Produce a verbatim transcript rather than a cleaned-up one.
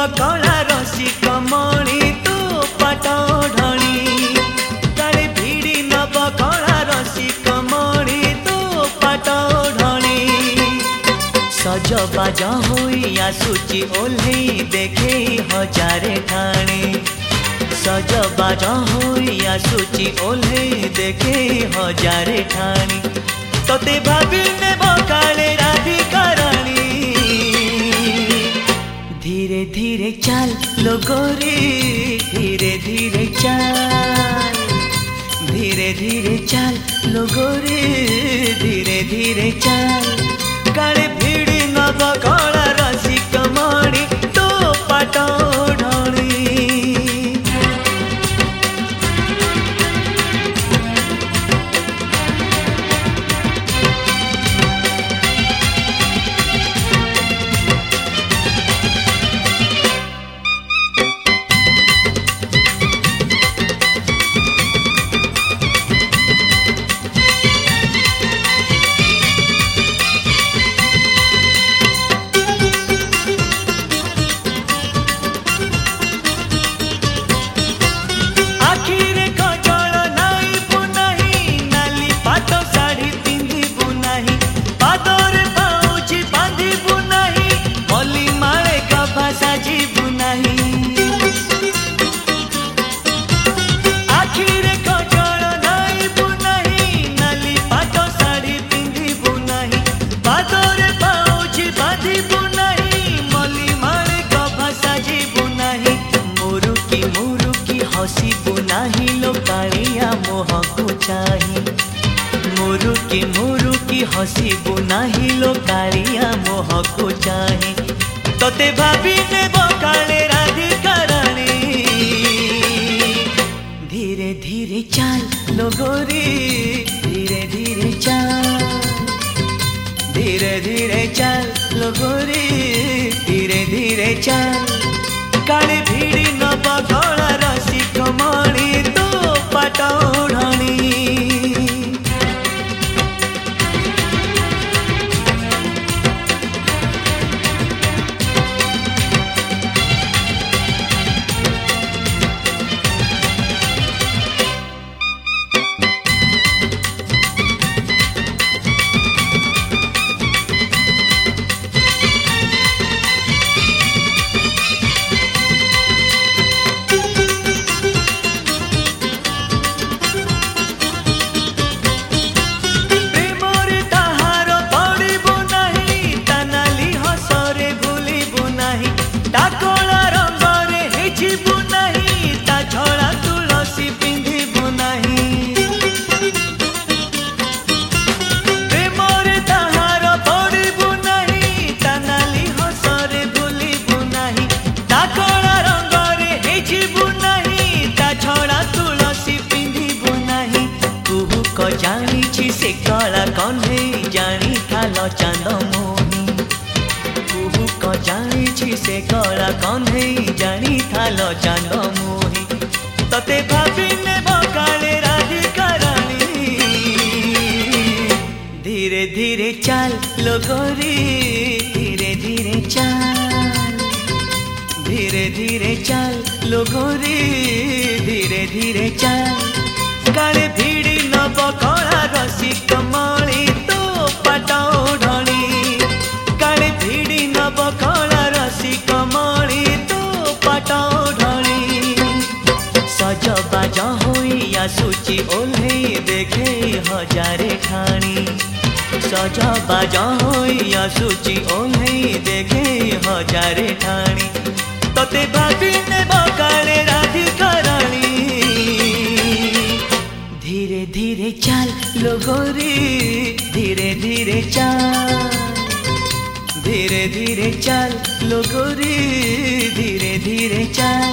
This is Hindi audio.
कला रसी कमणी तू पाट ढणी काले भिड़ी नब कला रसी कमणी तू पाट ढणी सजबाज होई आसुची ओल्हे देखे हजारे ठाणे सजबाज होई आसुची ओल्हे देखे हजारे ठाणे तोते भाविने बकाले राधिका रानी धीरे धीरे चल लो गोरी धीरे धीरे चल धीरे धीरे चल लो गोरी धीरे धीरे चल काले भिड़ी नब कला रसी कमणी तो पाट ढणी हसीबू नाही लो कालिया मोह को चाही मुरुकी मुरुकी हसीबू नाही लो कालिया मोह को चाही तोते भाविने बकाले राधिका रानी धीरे धीरे चल लो गोरी धीरे धीरे चल धीरे धीरे चल लो गोरी धीरे धीरे चल काले भिड़ी नब कला रसी कमणी तो पाट ढणी जानी से कला कन्हे जानी थालो चांद मोही कुहू क जानी से कला कन्हे जानी थालो चांद मोही तते भाविने बकाले राधिका रानी धीरे धीरे चल लो गोरी धीरे धीरे चल धीरे धीरे चल लो गोरी धीरे धीरे चल काले भिड़ी नब कला रसी कमणी तो पाट ढणी काले भिड़ी नब कला रसी कमणी तो पाट ढणी सजबाज होई आसुची ओल्हे देखे हजारे ठाणी सजबाज होई आसुची ओल्हे देखे हजारे ठाणी तते भाविने बकाले राधिका रानी धीरे धीरे चल लो गोरी धीरे धीरे चल धीरे धीरे चल लो गोरी धीरे धीरे चल